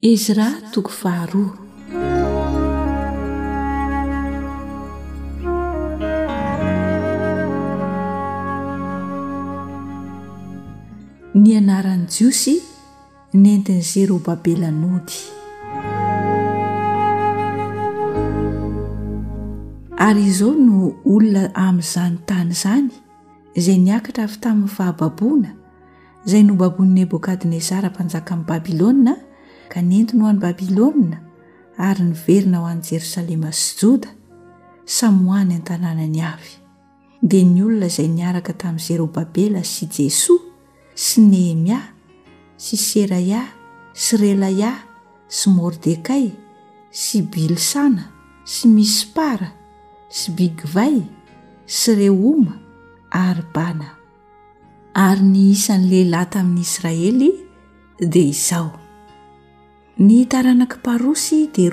Ezra toko faharoa. Ny anaran'ny Jiosy nentin'i Zerobabela nody. Ary izao no olona amin'izany tany izany izay niakatra avy tamin'ny fahababoana izay nobabon'i Nebokadnezara mpanjaka amin'ny Babilôna ka nentiny ho an'i Babilôna ary niverina ho an'i Jerosalema sy Joda samy ho any an-tanànany avy. Dia ny olona izay niaraka tamin'i Zerobabela sy Jesoa sy Nehemia sy Seraia sy Relaia sy Mordekay sy Bilsana sy Mispara sy Bigvay sy Reoma ary Bana. Ary ny isan'ny lehilahy tamin'ny Israely dia izao: ny taranaka Parosy dia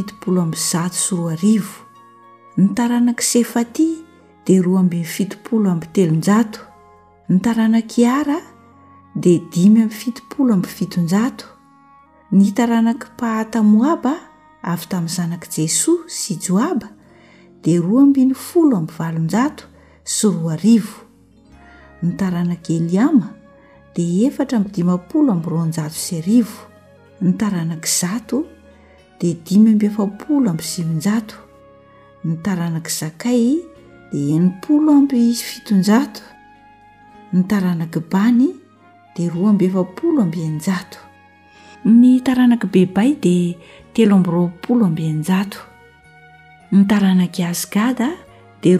270 ny taranaka Sefati dia 270 ny taranaka Iara dia 570 ny taranaka Pahata-Moaba avy tamin'ny zanaka Jesoa sy Joaba dia 270 sy 2,000 ny taranaka Eliama dia 450 ny taranaka Zato dia 570 ny taranaka Zakay dia 700 ny taranaka Bany dia 270 ny taranaka Bebay dia 320 ny taranaka Azgada dia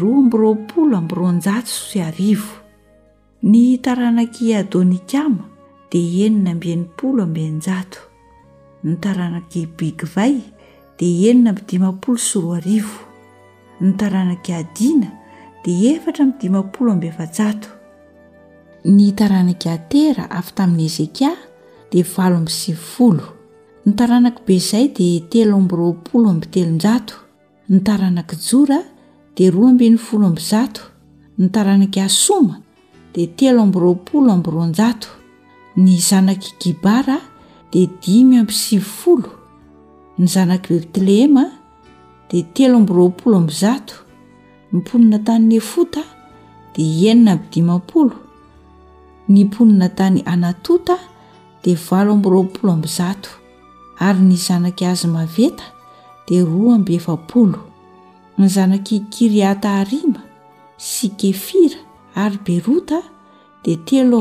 220 ny taranaka Adonikama dia 920 ny taranaka Bigvay dia 450 ny taranaka Adina dia 450 ny taranaka Atera avy tamin'ny Ezekia dia 790 ny taranaka Bezay dia 370 ny taranaka Jora dia 210 ny taranaka Asoma dia 320 ny zanaka Gibara dia 590 ny zanaka Betlehema dia 320 ny mponina tany Nefota dia 950 ny mponina tany Anatota dia 820 ary ny zanaka Azmaveta dia 270 ny zanaka Kiriata Arima sy Kefira ary Berota dia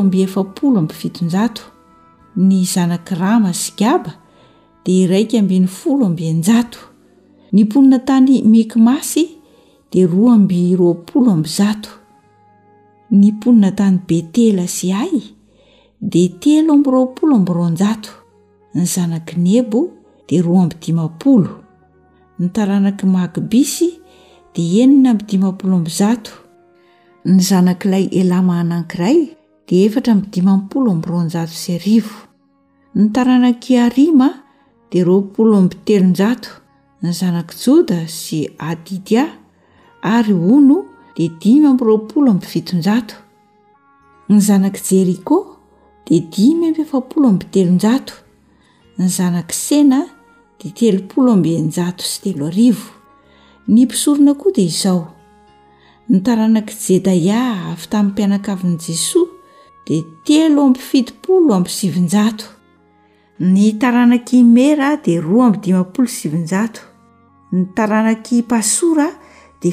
370 ny zanaka Rama sy Gaba dia 120 ny mponina tany Mikmasy dia 220 ny mponina tany Betela sy Ai dia 320 ny zanaka Nebo dia 250 ny taranaka Magbisy dia 450 ny zanak'ilay Elama anankiray dia 450 ny taranaka Arima dia 270 ny zanaka Joda sy Adidia ary Ono dia 570 ny zanaka Jeriko dia 570 ny zanaka Sena dia 330 ny mpisorona koa dia izao: ny taranaka Jedaia avy tamin'ny mpianakavin'i Jesoa dia 377 ny taranaka Imera dia 257 ny taranaka Pasora dia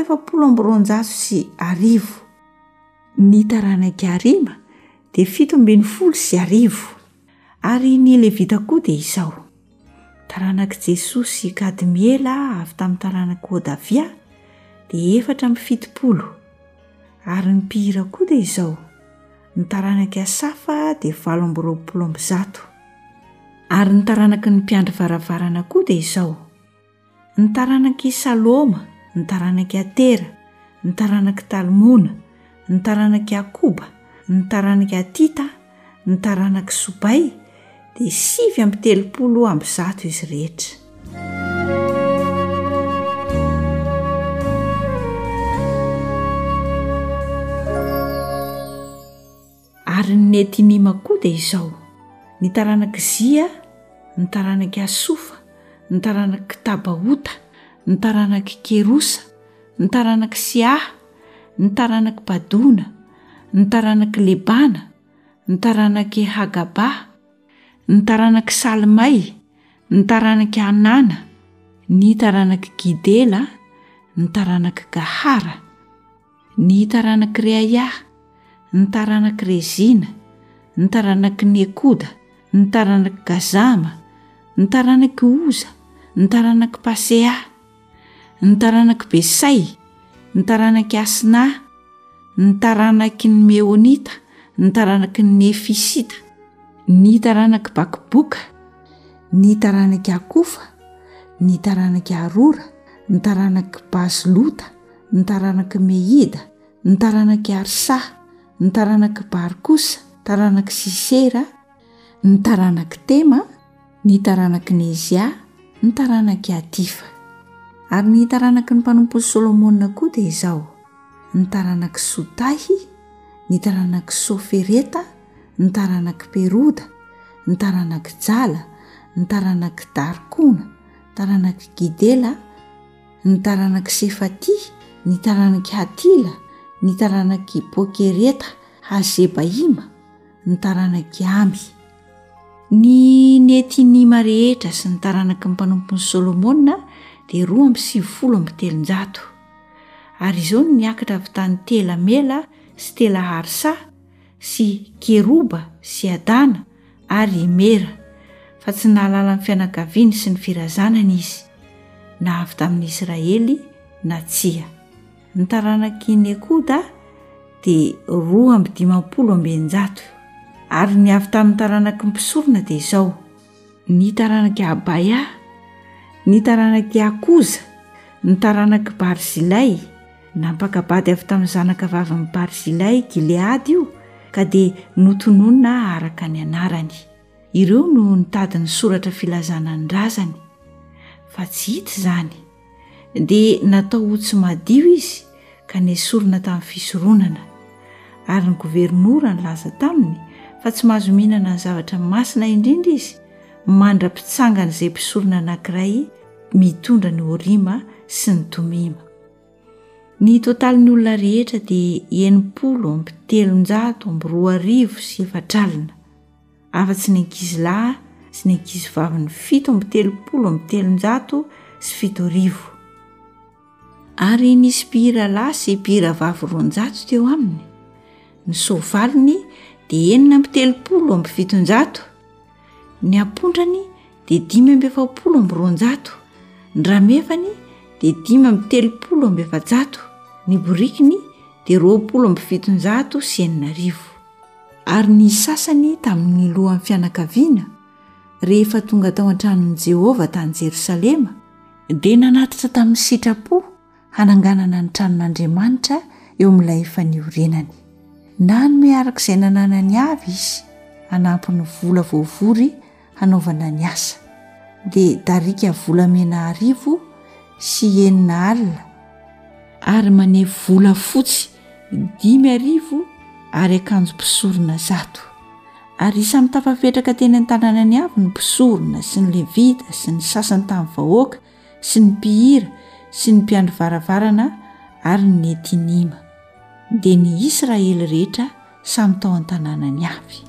720 ny taranaka Arima dia 710 ary ny Levita koa dia izao: taranaka Jesoa sy Kadmiela avy tamin'ny taranaka Odavia dia 470 ary ny mpihira koa dia izao: ny taranaka Asafa dia 820 ary ny taranaka ny mpiandry varavarana koa dia izao: ny taranaka Saloma, ny taranaka Atera, ny taranaka Talmona, ny taranaka Akoba, ny taranaka Tita, ny taranaka Sobay dia 730 izy rehetra. Ary ny Netinima koa dia izao: ny taranaka Zia, ny taranaky Asofa, ny taranaky Tabaota, ny taranaky Kerosa, ny taranaky Siaha, ny taranaky Badona, ny taranaky Lebana, ny taranaky Hagaba, ny taranaky Salmay, ny taranaky Anana, ny taranaky Gidela, ny taranaky Gahara, ny taranaky Reaya, ny taranaky Rezina, ny taranaky Nekoda, ny taranaky Gazama, ny taranaky Oza, ny taranaky Pasea, ny taranaky Besay, ny taranaky Asina, ny taranaky Meonita, ny taranaky Nefisita, ny taranaky Bakiboka, ny taranaky Akofa, ny taranaky Arora, ny taranaky Bazilota, ny taranaky Meida, ny taranaky Arsa, ny taranaky Barkosa, taranaky Sisera, ny taranaky Tema, ny taranaky Nezia, ny taranaky Adifa. Ary ny taranaky ny mpanompo Solomona koa dia izao: ny taranaky Sotahy, ny taranaky Sofereta, ny taranaky Peroda, ny taranaky Jala, ny taranaky Darkona, ny taranaky Gidela, ny taranaky Sefati, ny taranaky Hatila, ny taranaky Pokereta Hazebaima, ny taranaky Amy. Ny Netinima rehetra sy ny taranaky ny mpanompon'ny Solomona dia 2,700. Ary izao no niakatra avy tany Telamela sy Telaharsa sy Keroba sy Adana ary Imera, fa tsy nahalala ny fianakaviany sy ny firazanana izy, na avy tamin'ny Israely na tsia. Ny taranaky Nekoda dia 2,500. Ary ny avy tamin'ny taranaky mpisorona dia izao: ny taranaky Abaya, ny taranaky Akoza, ny taranaky Barzilay. Nampakabady avy tamin'ny zanaka vavin'ny Barzilay Gileady io, ka dia notononina araka ny anarany. Ireo no nitady ny soratra filazana ny razany, fa tsy hita izany. Dia natao ho tsy madio izy ka nesorina tamin'ny fisoronana. Ary ny gobernora nilaza taminy fa tsy mahazo mihinana ny zavatra masina indrindra izy, mandra-pitsangana izay mpisorona anankiray mitondra ny Orima sy ny Tomima. Ny totalin'ny olona rehetra dia 7,720,700, afa-tsy ny ankizilahy sy ny ankizivavy ny 7,720,700. Ary nisy mpihira lahy sy mpihira vavy 200 teo aminy. Ny sovaliny dia 4,700, ny ampondrany dia 5,700, ny ramevany dia 5,700, ny borikiny dia 20,700 sy 8,000. Ary ny sasany tamin'ny lohan'ny fianakaviana rehefa tonga tao an-tranon'i Jehovah tany Jerosalema dia nanatitra tamin'ny sitrapo hananganana ny tranon'Andriamanitra eo amin'ilay faniorenany. Na ny miarak'izay nananany avy izy hanampy ny vola voavory hanaovana ny asa, dia darika volamena 10 sy 9 alina, ary maneho vola fotsy 5,000 ary akanjo mpisorona 100. Ary samy tafapetraka teny an-tanànany avy ny mpisorona sy ny levita sy ny sasany tamin'ny vahoaka sy ny mpihira sy ny mpiandry varavarana ary ny Netinima. Dia ny Israely rehetra samy tao an-tanànany avy.